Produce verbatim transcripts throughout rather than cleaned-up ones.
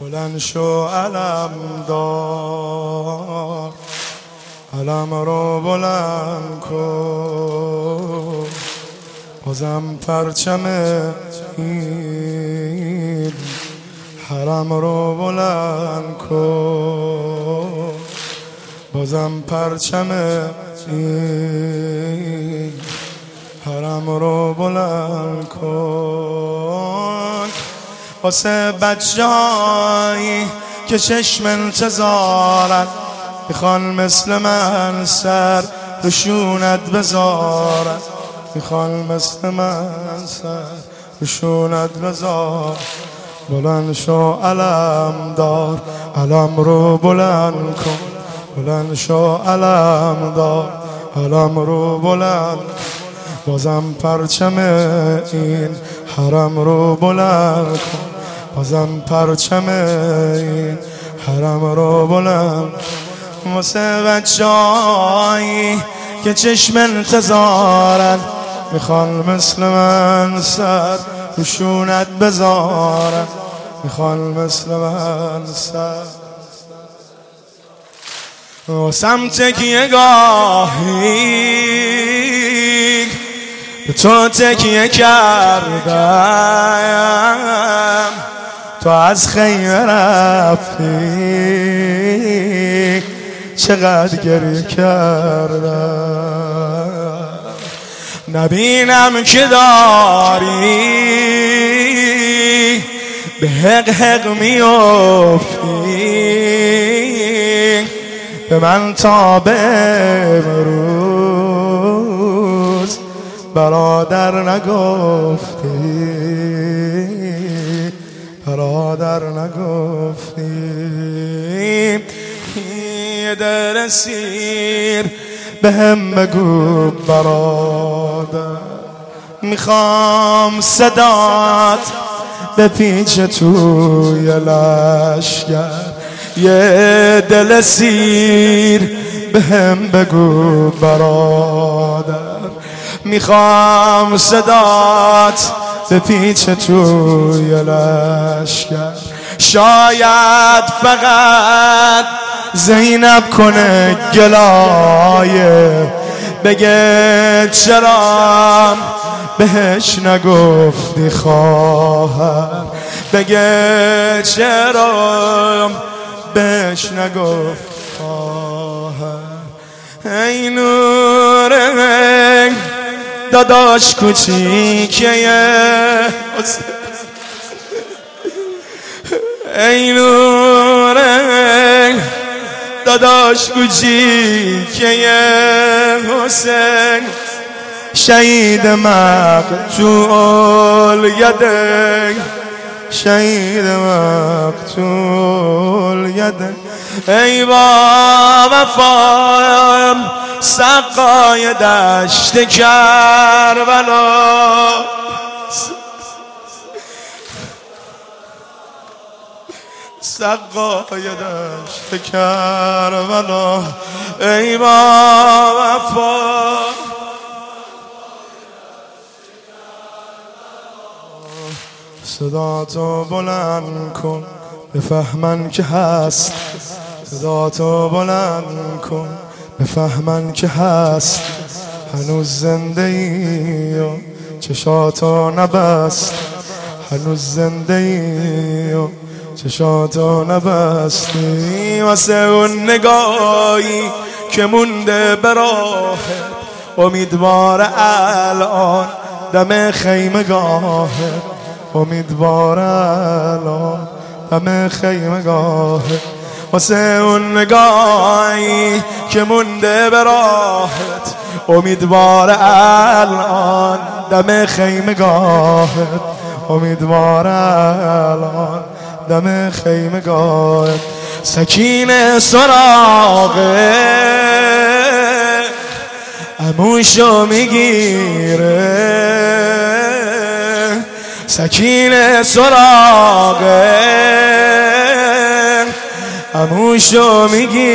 بلند شو علم دار، علم رو بلند کن، بازم پرچم این حرم رو بلند کن، بازم پرچم این حرم رو بلند کن. واسه بچه‌هایی که چشم انتظارن، میخوان مثل من سر روشونت بذارن، میخوان مثل من سر روشونت بذار. بلند شو علم دار، علم رو بلند کن، بلند شو علم دار، علم رو بلند، بازم پرچم این حرم رو بلند کن، بازم پرچم این حرم رو بلند. واسه بچه‌هایی که چشم انتظارن، میخوان مثل من سر روشونت بذارن، میخوان مثل من سر و سمت تکیه گاهی به تو تکیه کردم، تو از خیمه رفتی چقدر گریه کردم. نبینم که داری به حق حق میافتی، به من تا به امروز برادر نگفتی، برادر نگفتی. یه دل سیر به هم بگو برادر، میخوام صدات به پیچ توی لشگر. یه دل سیر به هم بگو برادر، میخوام صدات به پیچ توی لشگر. شاید فقط زینب کنه گلایه، بگه چرا بهش نگفتی خواهر، بگه چرا بهش نگفت خواهر. ای نوره داداش کوچیکه، ای نوره داداش کوچیکه حسین، شهید مقتول یده، شهید مقتول یده. ای با وفا سقای دشت کربلا، سقای دشت کربلا. ای با وفا صداتو بلند کن بفهمن که هست، صداتو بلند کن بفهمن که هست. هنوز زنده ای و چشاتو نبست، هنوز زنده ای و چشاتو نبستی. واسه اون نگاهی که مونده به راهت، امیدوار الان دم خیمگاهت، امیدوار الان دم خیمگاهت. واسه اون نگاهی که مونده به راهت، امیدوار الان دم خیمگاهت، امیدوار الان دم خیمگاهت. سکینه سراغه عموشو میگیره، سکینه سراغه عموشو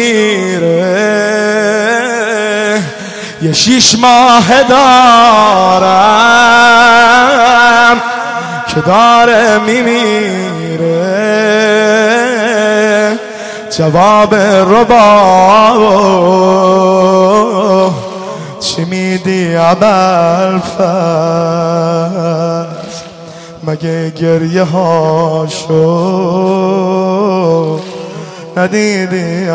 میگیره. یه شیش ماه دارم که داره میمیره، جواب ربا چی میدی ابوالفضل؟ مگه گریه هاشو ندیدی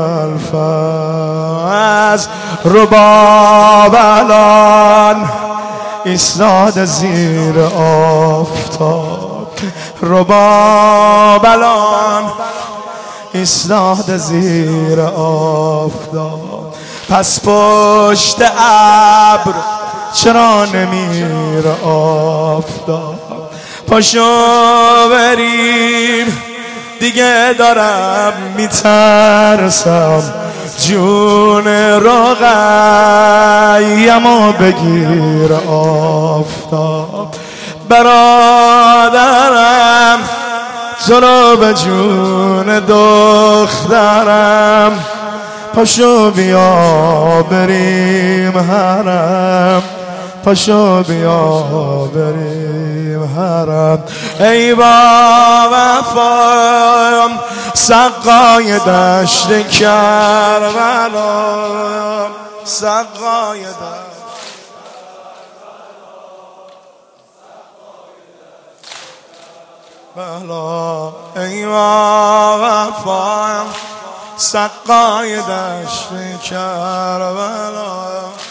ابوالفضل؟ رباب الان ایستاده زیر آفتاب، رباب الان ایستاده زیر آفتاب. پس پشت ابر چرا نمیره آفتاب؟ پاشو بریم دیگه دارم میترسم، جون رقیه‌مو بگیر آفتاب. برادرم تو رو به جون دخترم، پاشو بیا بریم حرم، پاشو بیا بریم حرم. ای با وفا سقای دشت کربلا، سقای دشت بلا. ای با وفا سقای دشت کربلا،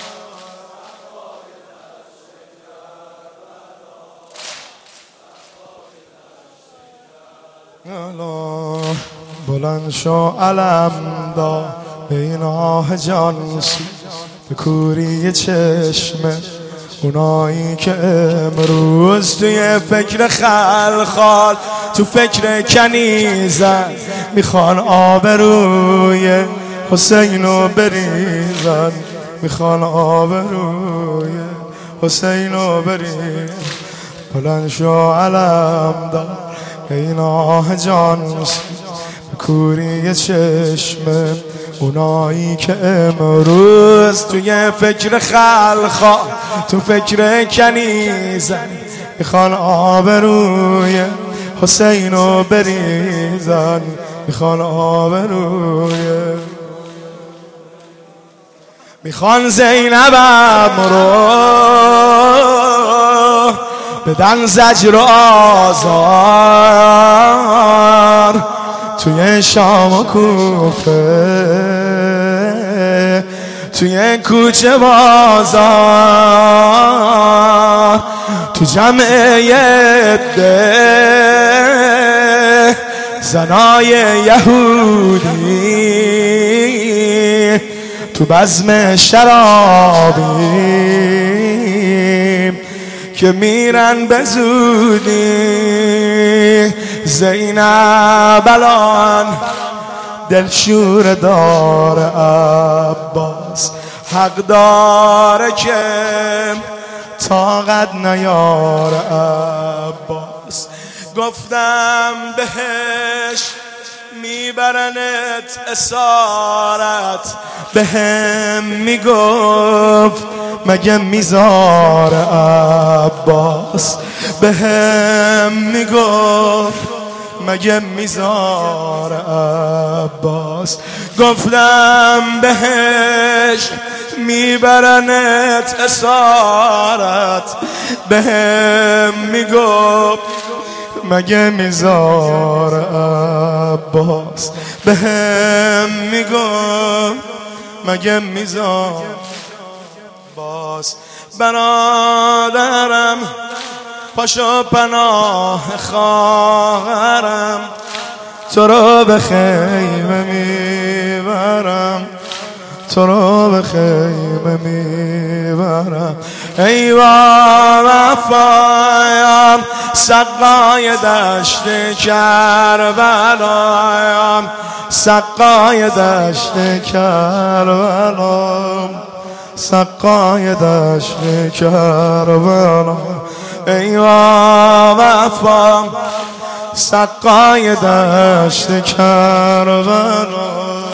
بلند شو علم دا بین آه جانسی، به کوری چشمه اونایی که امروز توی فکر خلخال، تو فکر کنیزن، میخوان آبروی حسینو بریزن، میخوان آبروی حسینو بریزن. بلند شو علم دا این آه جانسی، به کوری چشمه اونایی که امروز توی فکر خلخا، تو فکر کنیزن، میخوان آبروی حسینو بریزن، میخوان آبروی، میخوان زینبم رو بدن زجر و آزار، توی شام و کوفه، توی کوچه بازار، تو جمعه ده زنای یهودی، تو بزم شرابی که میرن به زودی. زینب الان دلشور دار عباس، حق داره که طاقت نیار عباس. گفتم بهش میبرنت اسارت، بهم میگفت مگه میزار عباس، بهم میگفت مگه میزار عباس. گفتم بهش میبرنت اسارت، بهم میگفت مگه میزار عباس، بهم میگفت مگه میزار عباس. برادرم پاشو پناه خواهرم، تو رو به خیمه میبرم، تو رو به خیمه میبرم. ای وفایم سقای دشت کربلایم، سقای دشت کربلایم، سقای دشت کربلا. ای وفا سقای دشت کربلا.